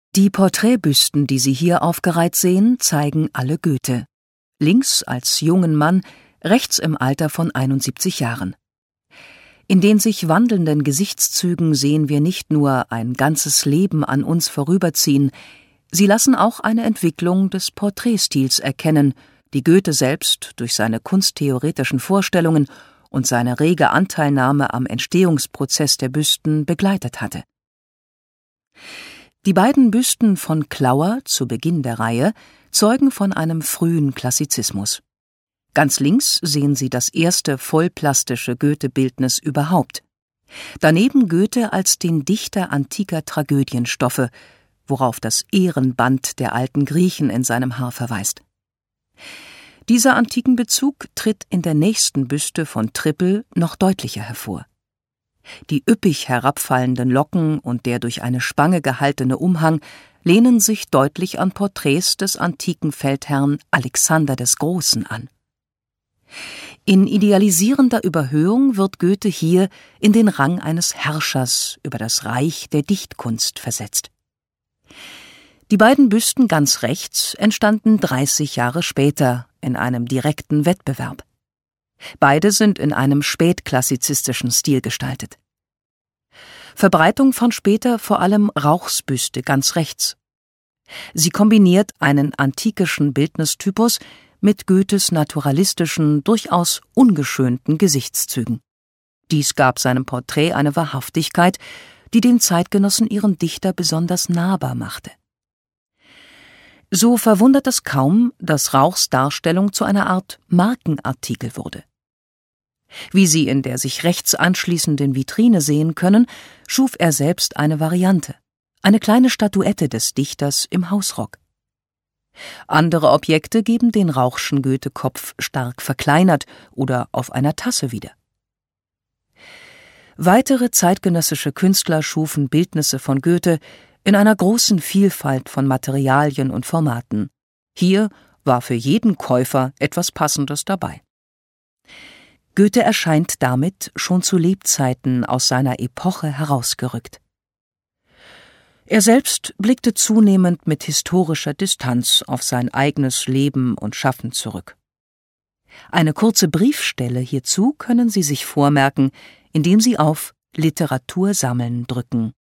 Die Porträtbüsten, die Sie hier aufgereiht sehen, zeigen alle Goethe. Links als jungen Mann, rechts im Alter von 71 Jahren. In den sich wandelnden Gesichtszügen sehen wir nicht nur ein ganzes Leben an uns vorüberziehen, sie lassen auch eine Entwicklung des Porträtstils erkennen, die Goethe selbst durch seine kunsttheoretischen Vorstellungen und seine rege Anteilnahme am Entstehungsprozess der Büsten begleitet hatte. Die beiden Büsten von Clauer zu Beginn der Reihe zeugen von einem frühen Klassizismus. Ganz links sehen Sie das erste vollplastische Goethe-Bildnis überhaupt. Daneben Goethe als den Dichter antiker Tragödienstoffe, worauf das Ehrenband der alten Griechen in seinem Haar verweist. Dieser antiken Bezug tritt in der nächsten Büste von Trippel noch deutlicher hervor. Die üppig herabfallenden Locken und der durch eine Spange gehaltene Umhang lehnen sich deutlich an Porträts des antiken Feldherrn Alexander des Großen an. In idealisierender Überhöhung wird Goethe hier in den Rang eines Herrschers über das Reich der Dichtkunst versetzt. Die beiden Büsten ganz rechts entstanden 30 Jahre später in einem direkten Wettbewerb. Beide sind in einem spätklassizistischen Stil gestaltet. Verbreitung fand später vor allem Rauchs Büste ganz rechts. Sie kombiniert einen antikischen Bildnistypus mit Goethes naturalistischen, durchaus ungeschönten Gesichtszügen. Dies gab seinem Porträt eine Wahrhaftigkeit, die den Zeitgenossen ihren Dichter besonders nahbar machte. So verwundert es kaum, dass Rauchs Darstellung zu einer Art Markenartikel wurde. Wie Sie in der sich rechts anschließenden Vitrine sehen können, schuf er selbst eine Variante, eine kleine Statuette des Dichters im Hausrock. Andere Objekte geben den Rauchschen Goethe-Kopf stark verkleinert oder auf einer Tasse wieder. Weitere zeitgenössische Künstler schufen Bildnisse von Goethe in einer großen Vielfalt von Materialien und Formaten. Hier war für jeden Käufer etwas Passendes dabei. Goethe erscheint damit schon zu Lebzeiten aus seiner Epoche herausgerückt. Er selbst blickte zunehmend mit historischer Distanz auf sein eigenes Leben und Schaffen zurück. Eine kurze Briefstelle hierzu können Sie sich vormerken, indem Sie auf Literatur sammeln drücken.